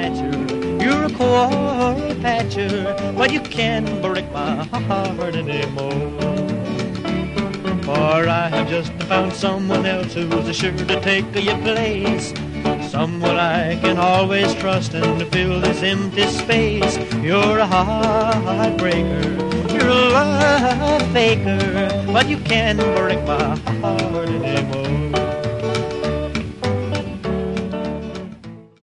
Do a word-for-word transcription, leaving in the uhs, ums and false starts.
snatcher, you're a quarrel patcher, but you can't break my heart anymore. For I have just found someone else who's sure to take your place, someone I can always trust and to fill this empty space. You're a heartbreaker, you're a love faker, but you can't break my heart anymore.